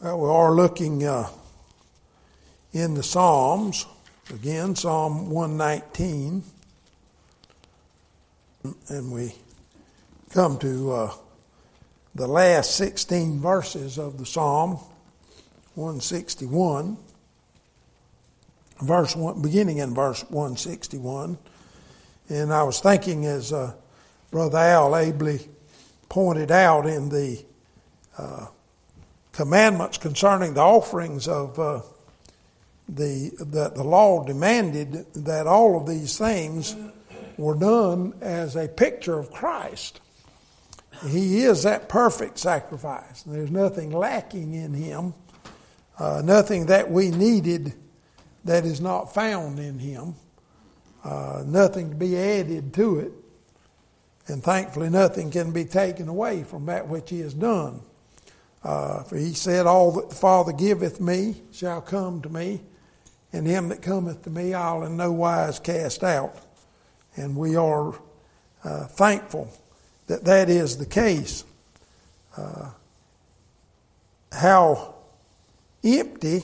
Well, we are looking in the Psalms, again, Psalm 119, and we come to the last 16 verses of the Psalm, 161, beginning in verse 161. And I was thinking, as Brother Al ably pointed out in the commandments concerning the offerings of that the law demanded, that all of these things were done as a picture of Christ. He is that perfect sacrifice. There's nothing lacking in Him, nothing that we needed that is not found in Him, nothing to be added to it, and thankfully nothing can be taken away from that which He has done. For He said, all that the Father giveth me shall come to me, and him that cometh to me I'll in no wise cast out. And we are thankful that that is the case. How empty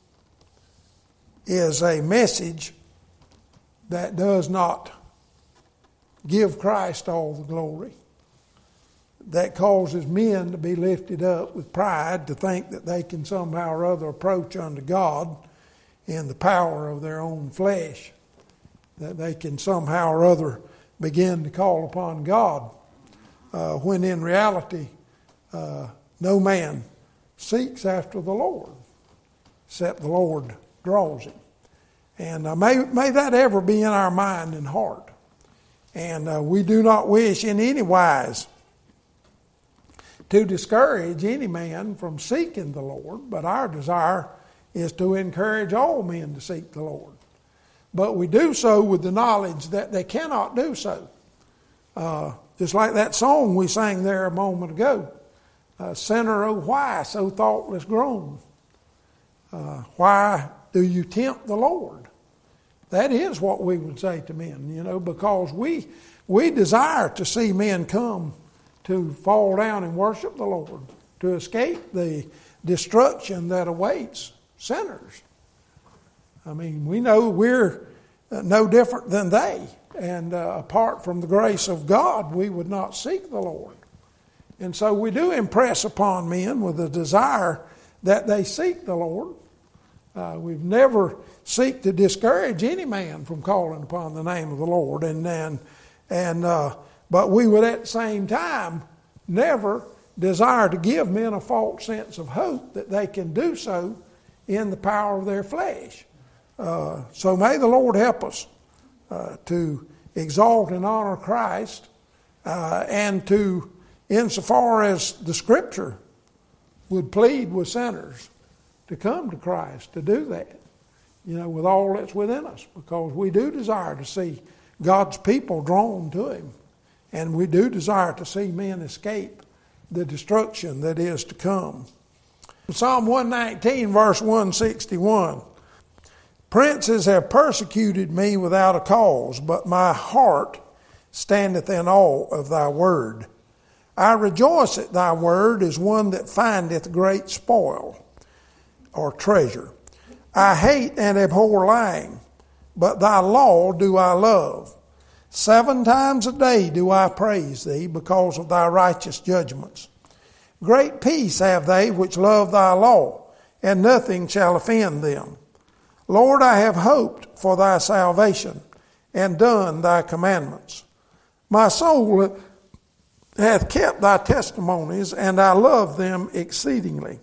is a message that does not give Christ all the glory, that causes men to be lifted up with pride, to think that they can somehow or other approach unto God in the power of their own flesh, that they can somehow or other begin to call upon God, when in reality no man seeks after the Lord, except the Lord draws him. And may that ever be in our mind and heart. And we do not wish in any wise to discourage any man from seeking the Lord, but our desire is to encourage all men to seek the Lord. But we do so with the knowledge that they cannot do so. Just like that song we sang there a moment ago, Sinner, oh why so thoughtless grown? Why do you tempt the Lord? That is what we would say to men, because we desire to see men come to fall down and worship the Lord, to escape the destruction that awaits sinners. I mean, we know we're no different than they, and apart from the grace of God, we would not seek the Lord. And so we do impress upon men with a desire that they seek the Lord. We've never seek to discourage any man from calling upon the name of the Lord, but we would at the same time never desire to give men a false sense of hope that they can do so in the power of their flesh. So may the Lord help us to exalt and honor Christ, and to, insofar as the Scripture would plead with sinners to come to Christ, to do that, with all that's within us, because we do desire to see God's people drawn to Him, and we do desire to see men escape the destruction that is to come. Psalm 119, verse 161. Princes have persecuted me without a cause, but my heart standeth in awe of thy word. I rejoice at thy word as one that findeth great spoil or treasure. I hate and abhor lying, but thy law do I love. 7 times a day do I praise thee because of thy righteous judgments. Great peace have they which love thy law, and nothing shall offend them. Lord, I have hoped for thy salvation, and done thy commandments. My soul hath kept thy testimonies, and I love them exceedingly.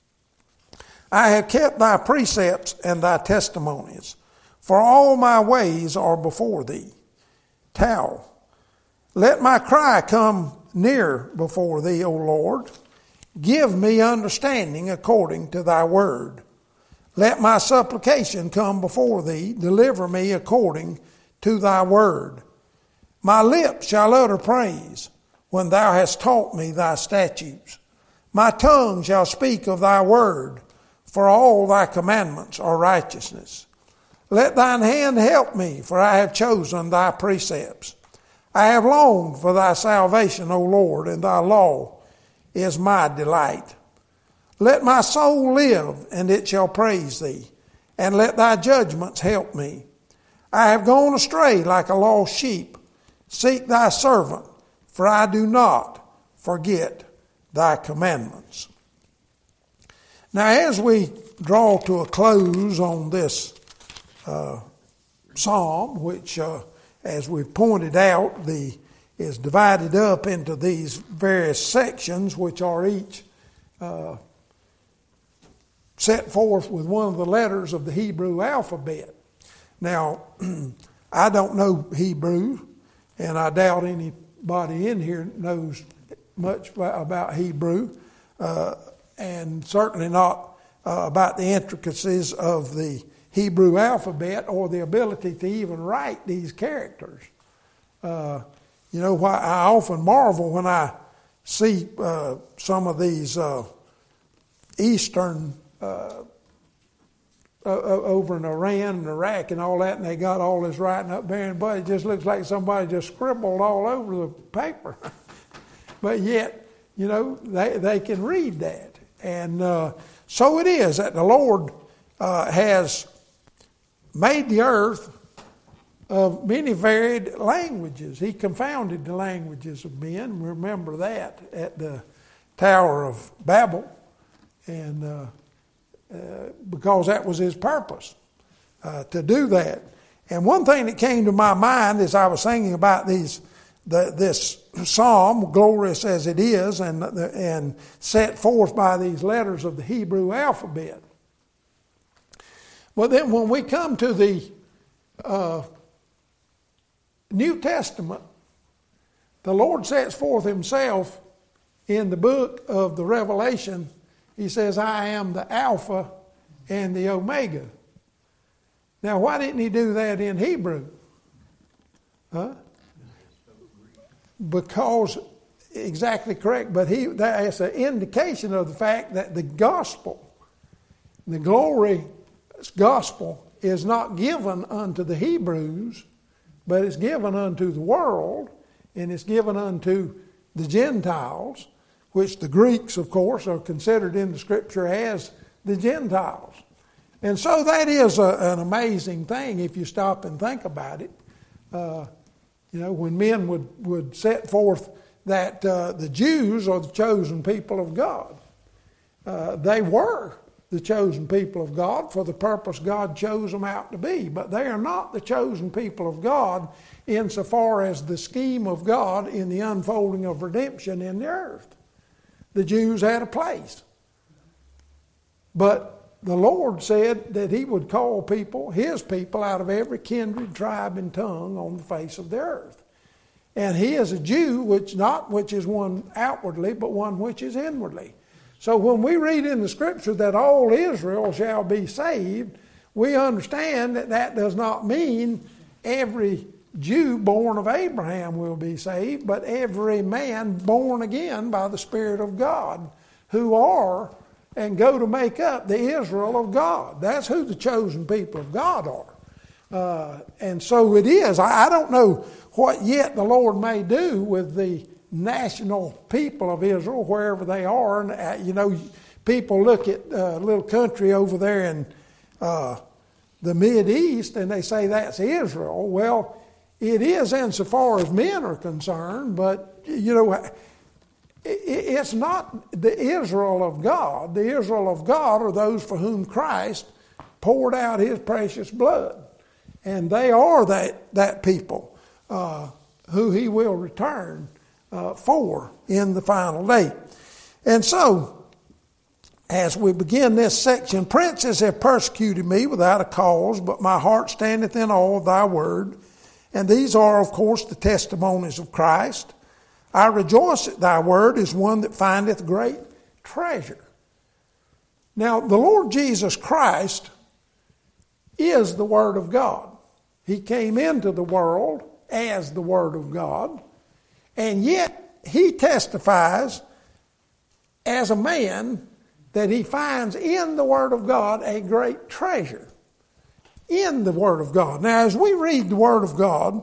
I have kept thy precepts and thy testimonies, for all my ways are before thee. Tau. Let my cry come near before thee, O Lord. Give me understanding according to thy word. Let my supplication come before thee. Deliver me according to thy word. My lips shall utter praise when thou hast taught me thy statutes. My tongue shall speak of thy word, for all thy commandments are righteousness. Let thine hand help me, for I have chosen thy precepts. I have longed for thy salvation, O Lord, and thy law is my delight. Let my soul live, and it shall praise thee, and let thy judgments help me. I have gone astray like a lost sheep. Seek thy servant, for I do not forget thy commandments. Now, as we draw to a close on this psalm, which, as we've pointed out, is divided up into these various sections, which are each set forth with one of the letters of the Hebrew alphabet. Now, I don't know Hebrew, and I doubt anybody in here knows much about Hebrew, and certainly not about the intricacies of the Hebrew alphabet or the ability to even write these characters. You know, I often marvel when I see some of these Eastern over in Iran and Iraq and all that, and they got all this writing up there, but it just looks like somebody just scribbled all over the paper. But yet, you know, they can read that. And so it is that the Lord has made the earth of many varied languages. He confounded the languages of men. Remember that at the Tower of Babel. And because that was his purpose, to do that. And one thing that came to my mind as I was thinking about this psalm, glorious as it is, and set forth by these letters of the Hebrew alphabet. Well, then when we come to the New Testament, the Lord sets forth himself in the book of the Revelation. He says, I am the Alpha and the Omega. Now, why didn't he do that in Hebrew? Huh? Because, exactly correct, but that's an indication of the fact that the gospel, the glorious gospel, is not given unto the Hebrews, but it's given unto the world, and it's given unto the Gentiles, which the Greeks, of course, are considered in the Scripture as the Gentiles. And so that is an amazing thing if you stop and think about it. You know, when men would set forth that the Jews are the chosen people of God. They were the chosen people of God for the purpose God chose them out to be. But they are not the chosen people of God insofar as the scheme of God in the unfolding of redemption in the earth. The Jews had a place. But the Lord said that he would call people, his people, out of every kindred, tribe, and tongue on the face of the earth. And he is a Jew, which is one outwardly, but one which is inwardly. So when we read in the Scripture that all Israel shall be saved, we understand that that does not mean every Jew born of Abraham will be saved, but every man born again by the Spirit of God who are and go to make up the Israel of God. That's who the chosen people of God are. And so it is. I don't know what yet the Lord may do with the national people of Israel, wherever they are. And, you know, people look at a little country over there in the Mideast and they say that's Israel. Well, it is insofar as men are concerned, but, you know, it's not the Israel of God. The Israel of God are those for whom Christ poured out his precious blood. And they are that people who he will return for in the final day. And so, as we begin this section, princes have persecuted me without a cause, but my heart standeth in awe of thy word. And these are, of course, the testimonies of Christ. I rejoice that thy word is one that findeth great treasure. Now, the Lord Jesus Christ is the Word of God. He came into the world as the Word of God, and yet he testifies as a man that he finds in the Word of God a great treasure. In the Word of God. Now, as we read the Word of God,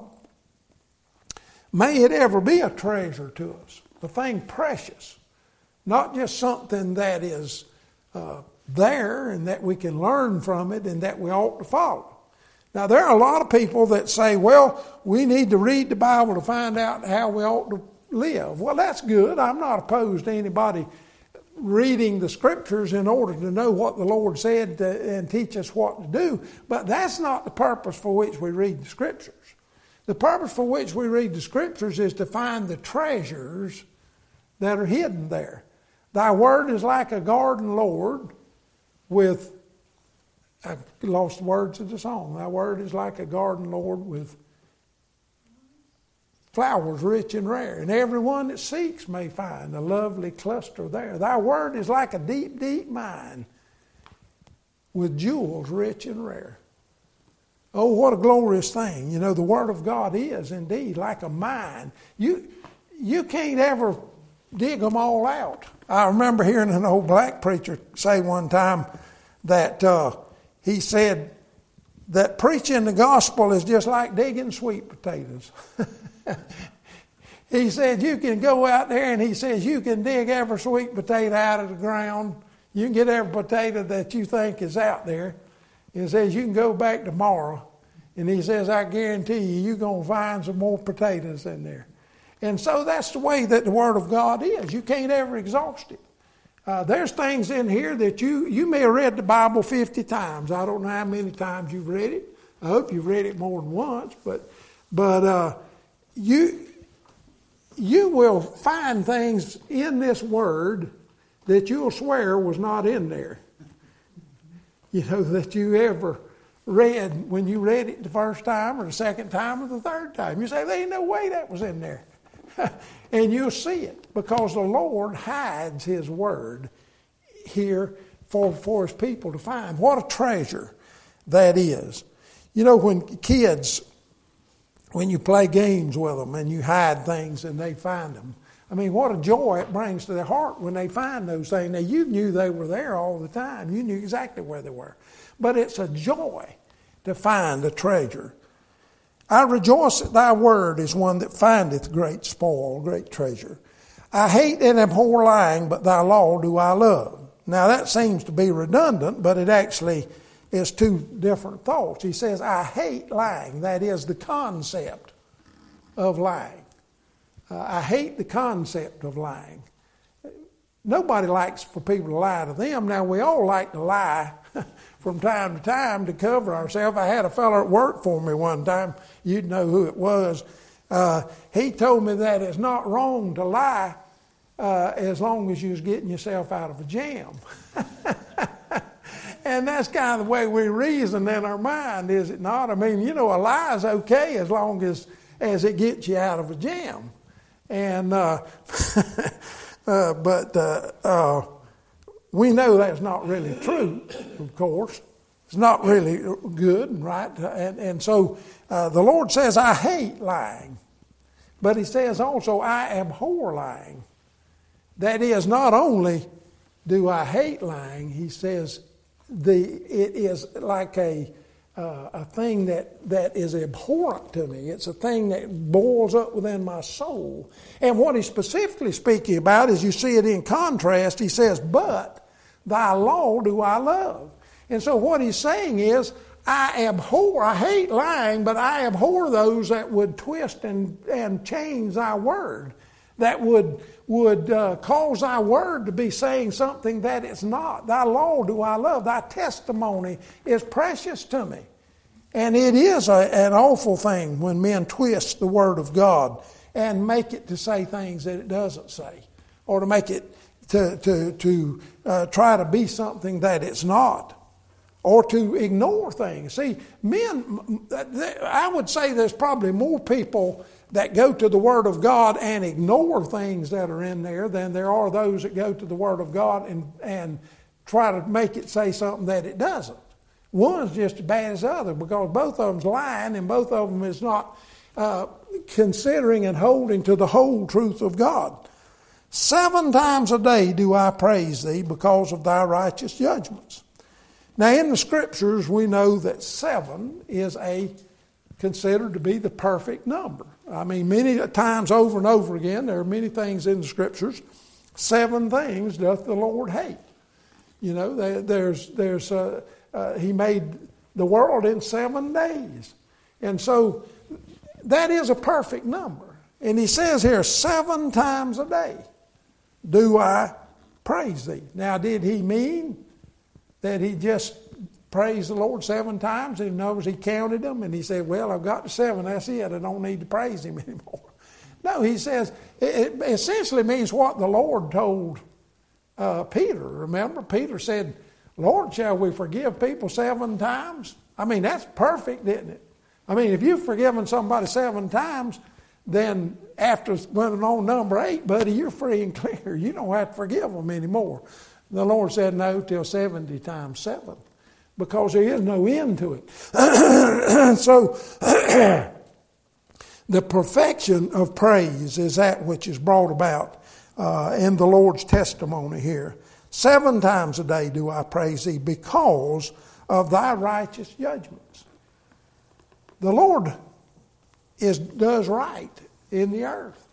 may it ever be a treasure to us, a thing precious, not just something that is there, and that we can learn from it, and that we ought to follow. Now, there are a lot of people that say, well, we need to read the Bible to find out how we ought to live. Well, that's good. I'm not opposed to anybody reading the Scriptures in order to know what the Lord said and teach us what to do. But that's not the purpose for which we read the Scriptures. The purpose for which we read the Scriptures is to find the treasures that are hidden there. Thy word is like a garden, Lord, with, I lost the words of the song. Thy word is like a garden, Lord, with flowers rich and rare, and everyone that seeks may find a lovely cluster there. Thy word is like a deep, deep mine with jewels rich and rare. Oh, what a glorious thing. You know, the Word of God is indeed like a mine. You can't ever dig them all out. I remember hearing an old black preacher say one time that he said that preaching the gospel is just like digging sweet potatoes. He said you can go out there, and he says you can dig every sweet potato out of the ground. You can get every potato that you think is out there. He says you can go back tomorrow, and he says I guarantee you're going to find some more potatoes in there. And so that's the way that the Word of God is. You can't ever exhaust it. There's things in here that you may have read the Bible 50 times. I don't know how many times you've read it. I hope you've read it more than once, but you will find things in this Word that you'll swear was not in there. You know, that you ever read when you read it the first time or the second time or the third time. You say, there ain't no way that was in there. And you'll see it because the Lord hides His Word here for His people to find. What a treasure that is. You know, when kids, when you play games with them and you hide things and they find them, I mean, what a joy it brings to their heart when they find those things. Now, you knew they were there all the time. You knew exactly where they were. But it's a joy to find a treasure. I rejoice that thy word is one that findeth great spoil, great treasure. I hate and abhor lying, but thy law do I love. Now, that seems to be redundant, but it actually is two different thoughts. He says, I hate lying. That is the concept of lying. I hate the concept of lying. Nobody likes for people to lie to them. Now, we all like to lie from time to time to cover ourselves. I had a fellow at work for me one time. You'd know who it was. He told me that it's not wrong to lie as long as you're getting yourself out of a jam. And that's kind of the way we reason in our mind, is it not? I mean, you know, a lie is okay as long as it gets you out of a jam. And we know that's not really true, of course. It's not really good and right. And so the Lord says, I hate lying. But He says also, I abhor lying. That is, not only do I hate lying, He says it is like a thing that is abhorrent to me. It's a thing that boils up within my soul. And what He's specifically speaking about, as you see it in contrast, He says, but thy law do I love. And so what He's saying is, I hate lying, but I abhor those that would twist and change thy word, that would cause thy word to be saying something that it's not. Thy law do I love. Thy testimony is precious to me. And it is an awful thing when men twist the word of God and make it to say things that it doesn't say, or to make it to try to be something that it's not, or to ignore things. See, men, I would say there's probably more people that go to the Word of God and ignore things that are in there than there are those that go to the Word of God and try to make it say something that it doesn't. One's just as bad as the other, because both of them's lying and both of them is not considering and holding to the whole truth of God. 7 times a day do I praise Thee because of Thy righteous judgments. Now, in the Scriptures, we know that 7 is considered to be the perfect number. I mean, many times over and over again, there are many things in the Scriptures. 7 things doth the Lord hate. You know, He made the world in 7 days. And so that is a perfect number. And he says here, 7 times a day do I praise thee. Now, did he mean that he just praised the Lord 7 times? And in other words, he counted them and he said, well, I've got to 7, that's it. I don't need to praise him anymore. No, he says, it essentially means what the Lord told Peter. Remember, Peter said, Lord, shall we forgive people 7 times? I mean, that's perfect, isn't it? I mean, if you've forgiven somebody 7 times, then after going on number 8, buddy, you're free and clear. You don't have to forgive them anymore. The Lord said no till 70 times 7 because there is no end to it. So the perfection of praise is that which is brought about in the Lord's testimony here. 7 times a day do I praise thee because of thy righteous judgments. The Lord does right in the earth.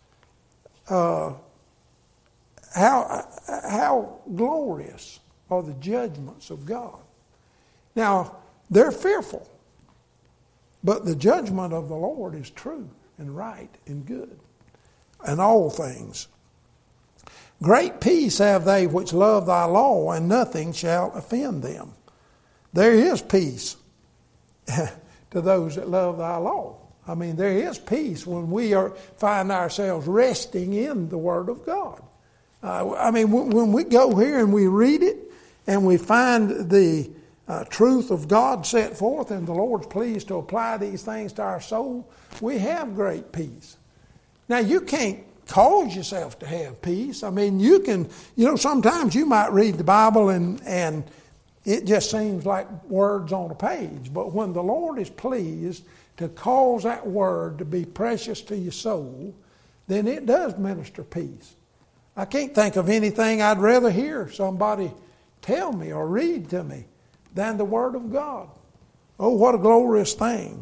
How glorious are the judgments of God. Now, they're fearful, but the judgment of the Lord is true and right and good in all things. Great peace have they which love thy law, and nothing shall offend them. There is peace to those that love thy law. I mean, there is peace when we find ourselves resting in the Word of God. I mean, when we go here and we read it and we find the truth of God set forth and the Lord's pleased to apply these things to our soul, we have great peace. Now, you can't cause yourself to have peace. I mean, you can, sometimes you might read the Bible and it just seems like words on a page. But when the Lord is pleased to cause that word to be precious to your soul, then it does minister peace. I can't think of anything I'd rather hear somebody tell me or read to me than the Word of God. Oh, what a glorious thing.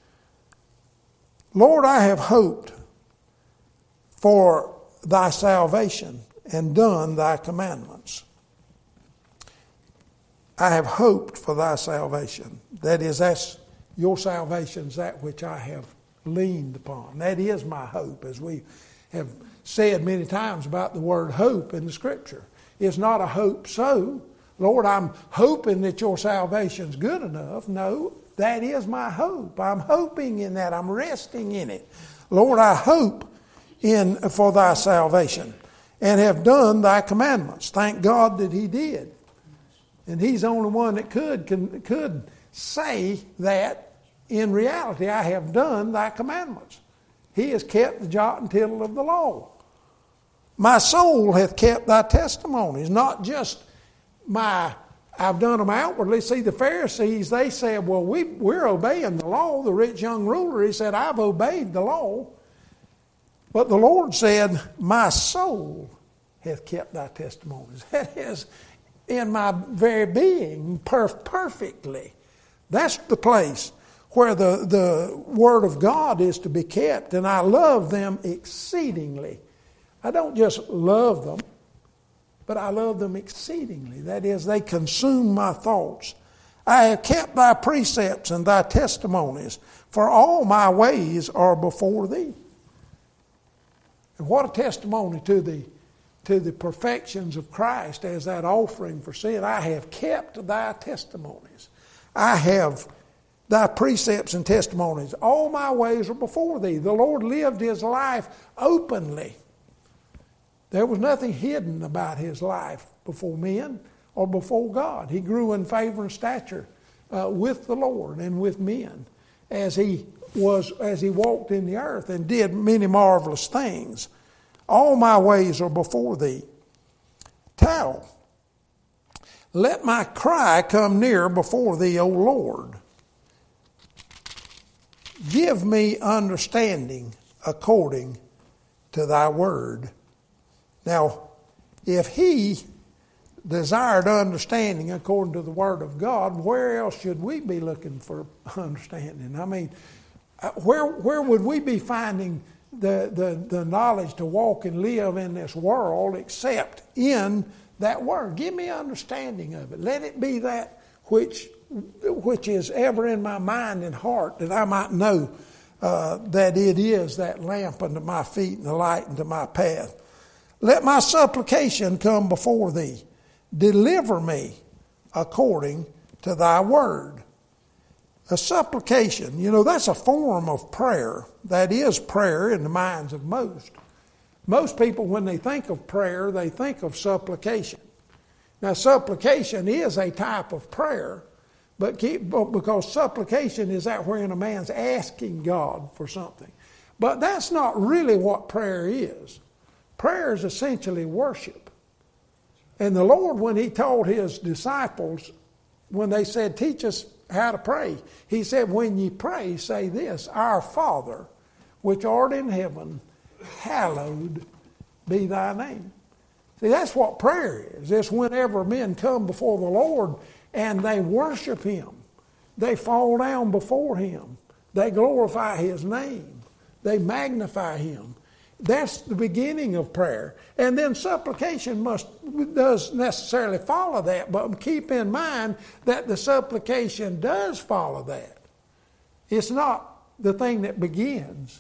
Lord, I have hoped for thy salvation and done thy commandments. I have hoped for thy salvation. That is, your salvation is that which I have leaned upon. That is my hope, as we have said many times about the word hope in the Scripture. It's not a hope so. Lord, I'm hoping that your salvation's good enough. No, that is my hope. I'm hoping in that. I'm resting in it. Lord, I hope for thy salvation and have done thy commandments. Thank God that he did. And he's the only one that could say that in reality, I have done thy commandments. He has kept the jot and tittle of the law. My soul hath kept thy testimonies, not just I've done them outwardly. See, the Pharisees, they said, well, we're obeying the law. The rich young ruler, he said, I've obeyed the law. But the Lord said, my soul hath kept thy testimonies. That is, in my very being, perfectly. That's the place where the Word of God is to be kept. And I love them exceedingly. I don't just love them, but I love them exceedingly. That is, they consume my thoughts. I have kept thy precepts and thy testimonies, for all my ways are before thee. And what a testimony to the perfections of Christ as that offering for sin. I have kept thy testimonies. I have thy precepts and testimonies. All my ways are before thee. The Lord lived his life openly. There was nothing hidden about his life before men or before God. He grew in favor and stature with the Lord and with men as he walked in the earth and did many marvelous things. All my ways are before thee. Tell, let my cry come near before thee, O Lord. Give me understanding according to thy word. Now, if he desired understanding according to the Word of God, where else should we be looking for understanding? I mean, where would we be finding the knowledge to walk and live in this world except in that word. Give me understanding of it. Let it be that which is ever in my mind and heart, that I might know that it is that lamp unto my feet and the light unto my path. Let my supplication come before thee. Deliver me according to thy word. A supplication, that's a form of prayer. That is prayer in the minds of most. Most people, when they think of prayer, they think of supplication. Now, supplication is a type of prayer, but because supplication is that wherein a man's asking God for something. But that's not really what prayer is. Prayer is essentially worship. And the Lord, when He told His disciples, when they said, teach us how to pray, He said, when ye pray, say this, Our Father, which art in heaven, hallowed be thy name. See, that's what prayer is. It's whenever men come before the Lord and they worship Him. They fall down before Him. They glorify His name. They magnify Him. That's the beginning of prayer. And then supplication does necessarily follow that, but keep in mind that the supplication does follow that. It's not the thing that begins.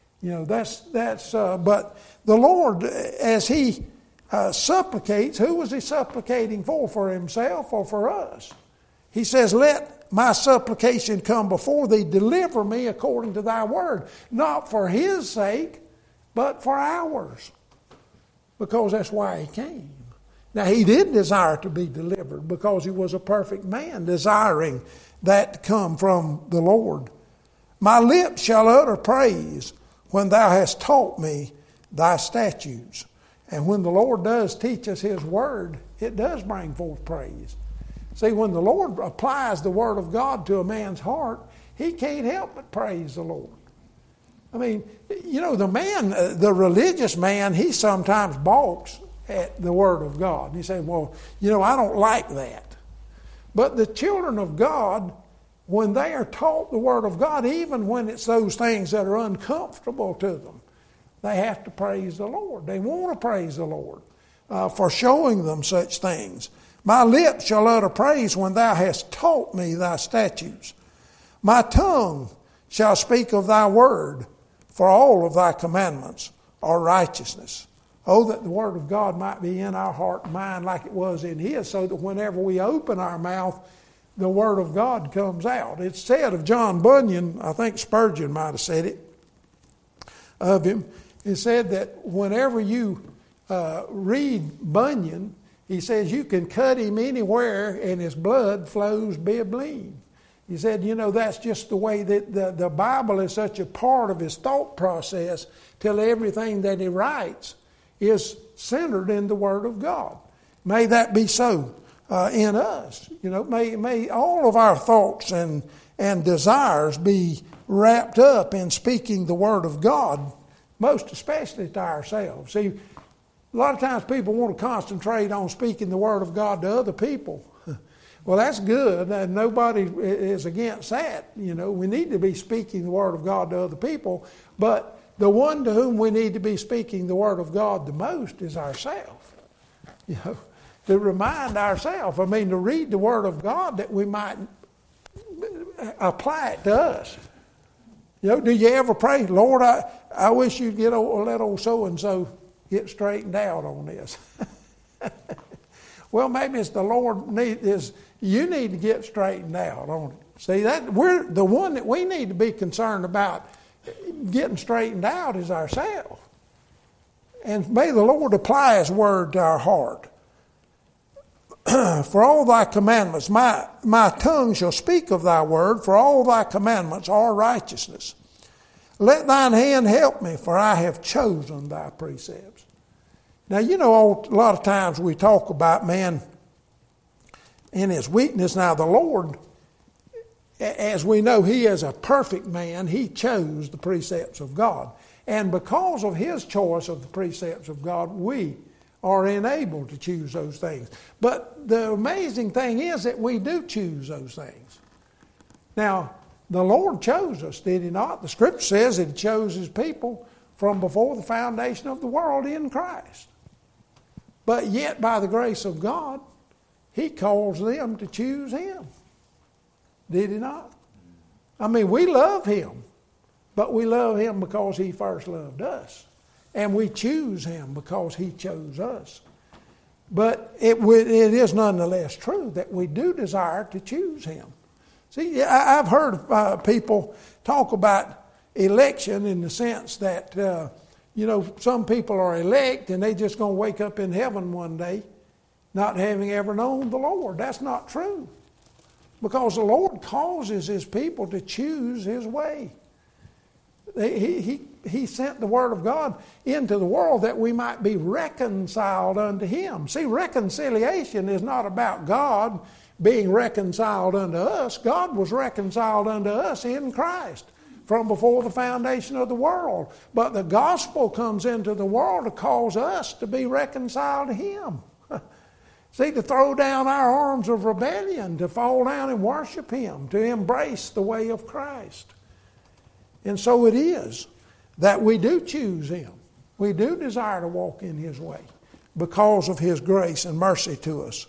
But the Lord, as He supplicates, who was He supplicating for? For Himself or for us? He says, let my supplication come before thee, deliver me according to thy word. Not for His sake, but for ours. Because that's why He came. Now, He did desire to be delivered because He was a perfect man, desiring that to come from the Lord. My lips shall utter praise when thou hast taught me thy statutes. And when the Lord does teach us His word, it does bring forth praise. See, when the Lord applies the word of God to a man's heart, he can't help but praise the Lord. I mean, the religious man, he sometimes balks at the word of God. And he says, well, I don't like that. But the children of God, when they are taught the word of God, even when it's those things that are uncomfortable to them, they have to praise the Lord. They want to praise the Lord for showing them such things. My lips shall utter praise when thou hast taught me thy statutes. My tongue shall speak of thy word, for all of thy commandments are righteousness. Oh, that the word of God might be in our heart and mind like it was in His, so that whenever we open our mouth, the word of God comes out. It's said of John Bunyan, I think Spurgeon might have said it of him. It said that whenever you read Bunyan, he says you can cut him anywhere and his blood flows bibline. He said, that's just the way that the Bible is such a part of his thought process till everything that he writes is centered in the Word of God. May that be so in us. May all of our thoughts and desires be wrapped up in speaking the Word of God, most especially to ourselves. See, a lot of times people want to concentrate on speaking the Word of God to other people. Well, that's good, and nobody is against that. We need to be speaking the Word of God to other people, but the one to whom we need to be speaking the Word of God the most is ourselves. To remind ourselves, to read the Word of God that we might apply it to us. Do you ever pray, Lord, I wish you'd let old so-and-so get straightened out on this? Well, maybe it's the Lord you need to get straightened out on it. See, we're the one that we need to be concerned about getting straightened out is ourselves. And may the Lord apply His word to our heart. For all thy commandments, my tongue shall speak of thy word, for all thy commandments are righteousness. Let thine hand help me, for I have chosen thy precepts. Now, a lot of times we talk about man in his weakness. Now, the Lord, as we know, He is a perfect man. He chose the precepts of God. And because of His choice of the precepts of God, we are enabled to choose those things. But the amazing thing is that we do choose those things. Now, the Lord chose us, did He not? The Scripture says that He chose His people from before the foundation of the world in Christ. But yet, by the grace of God, He calls them to choose Him. Did He not? I mean, we love Him, but we love Him because He first loved us. And we choose Him because He chose us. But it is nonetheless true that we do desire to choose Him. See, I've heard people talk about election in the sense that, some people are elect and they just going to wake up in heaven one day not having ever known the Lord. That's not true. Because the Lord causes His people to choose His way. He sent the Word of God into the world that we might be reconciled unto Him. See, reconciliation is not about God being reconciled unto us. God was reconciled unto us in Christ from before the foundation of the world. But the gospel comes into the world to cause us to be reconciled to Him. See, to throw down our arms of rebellion, to fall down and worship Him, to embrace the way of Christ. And so it is that we do choose Him. We do desire to walk in His way because of His grace and mercy to us.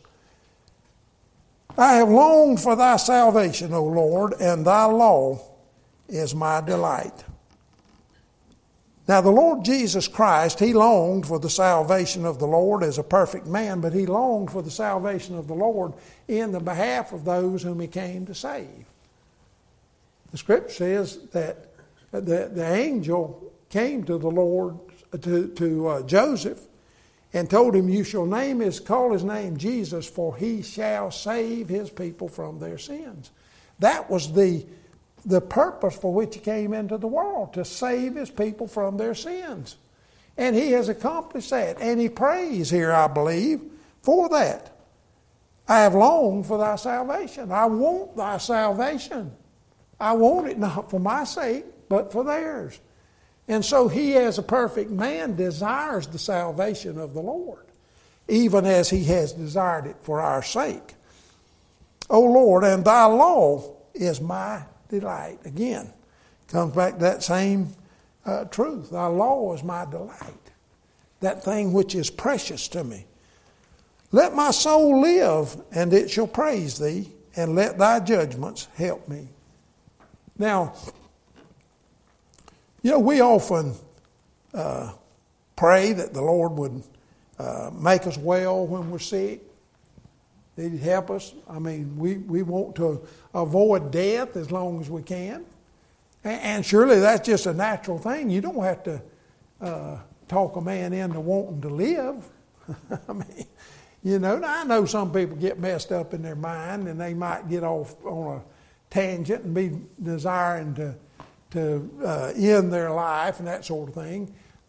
I have longed for Thy salvation, O Lord, and Thy law is my delight. Now the Lord Jesus Christ, He longed for the salvation of the Lord as a perfect man, but He longed for the salvation of the Lord in the behalf of those whom He came to save. The Scripture says that the angel came to the Lord, to Joseph, and told him, "You shall call his name Jesus, for he shall save his people from their sins." That was the purpose for which He came into the world, to save His people from their sins. And He has accomplished that. And He prays here, I believe, for that. I have longed for Thy salvation. I want Thy salvation. I want it not for my sake, but for theirs. And so He, as a perfect man, desires the salvation of the Lord, even as He has desired it for our sake. O Lord, and Thy law is my delight. Again, comes back to that same truth. Thy law is my delight, that thing which is precious to me. Let my soul live, and it shall praise Thee, and let Thy judgments help me. Now, we often pray that the Lord would make us well when we're sick. That He'd help us. I mean, we want to avoid death as long as we can. And surely that's just a natural thing. You don't have to talk a man into wanting to live. I mean, I know some people get messed up in their mind and they might get off on a tangent and be desiring to end their life and that sort of thing.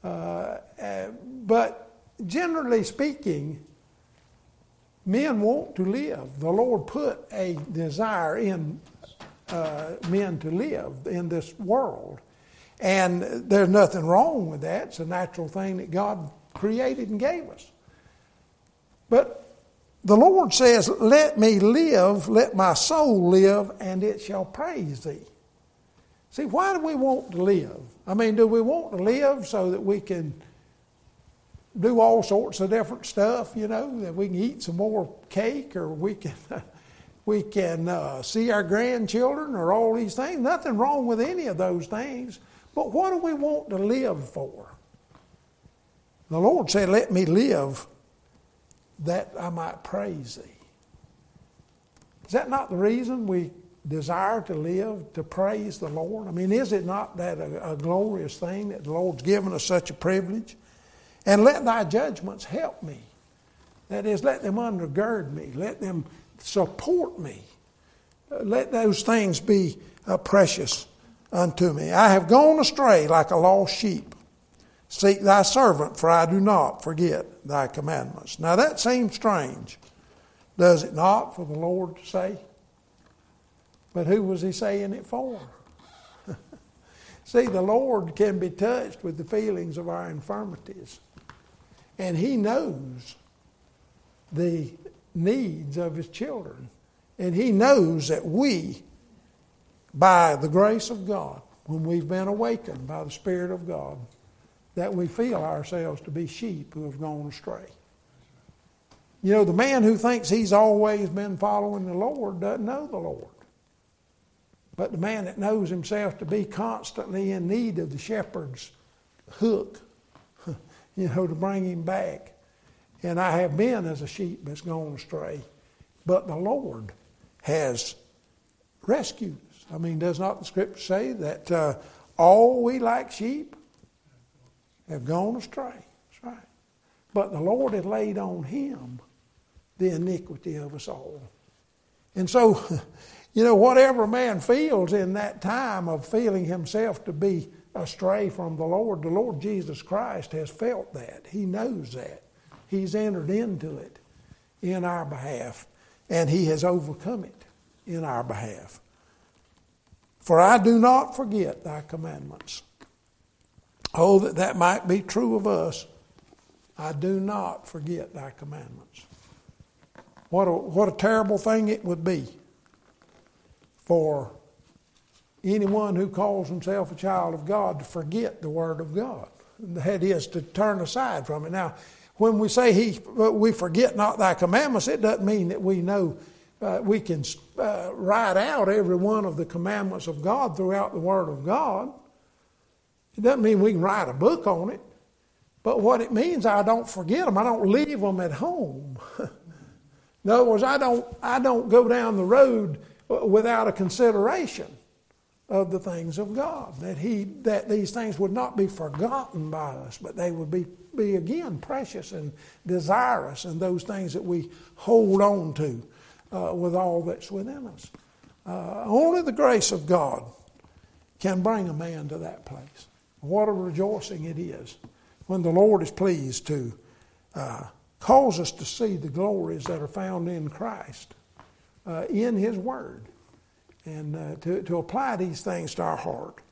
But generally speaking, men want to live. The Lord put a desire in men to live in this world. And there's nothing wrong with that. It's a natural thing that God created and gave us. But the Lord says, "Let me live, let my soul live, and it shall praise Thee." See, why do we want to live? I mean, do we want to live so that we can do all sorts of different stuff, that we can eat some more cake, or we can see our grandchildren, or all these things? Nothing wrong with any of those things. But what do we want to live for? The Lord said, "Let me live that I might praise Thee." Is that not the reason we desire to live, to praise the Lord? I mean, is it not that a glorious thing that the Lord's given us such a privilege? And let Thy judgments help me. That is, let them undergird me. Let them support me. Let those things be precious unto me. I have gone astray like a lost sheep. Seek Thy servant, for I do not forget Thy commandments. Now that seems strange, does it not, for the Lord to say? But who was He saying it for? See, the Lord can be touched with the feelings of our infirmities. And He knows the needs of His children. And He knows that we, by the grace of God, when we've been awakened by the Spirit of God, that we feel ourselves to be sheep who have gone astray. You know, the man who thinks he's always been following the Lord doesn't know the Lord. But the man that knows himself to be constantly in need of the shepherd's hook, you know, to bring him back. And I have been as a sheep that's gone astray. But the Lord has rescued us. I mean, does not the Scripture say that all we like sheep have gone astray? That's right. But the Lord had laid on him the iniquity of us all. And so, you know, whatever a man feels in that time of feeling himself to be astray from the Lord Jesus Christ has felt that. He knows that. He's entered into it in our behalf, and he has overcome it in our behalf. For I do not forget thy commandments. Oh, that might be true of us. I do not forget thy commandments. What a terrible thing it would be for anyone who calls himself a child of God to forget the Word of God. That is, to turn aside from it. Now, when we say we forget not thy commandments, it doesn't mean that we know we can write out every one of the commandments of God throughout the Word of God. It doesn't mean we can write a book on it. But what it means, I don't forget them. I don't leave them at home. In other words, I don't go down the road without a consideration of the things of God. That these things would not be forgotten by us, but they would be again precious and desirous, and those things that we hold on to with all that's within us. Only the grace of God can bring a man to that place. What a rejoicing it is when the Lord is pleased to cause us to see the glories that are found in Christ, in His Word, and to apply these things to our heart.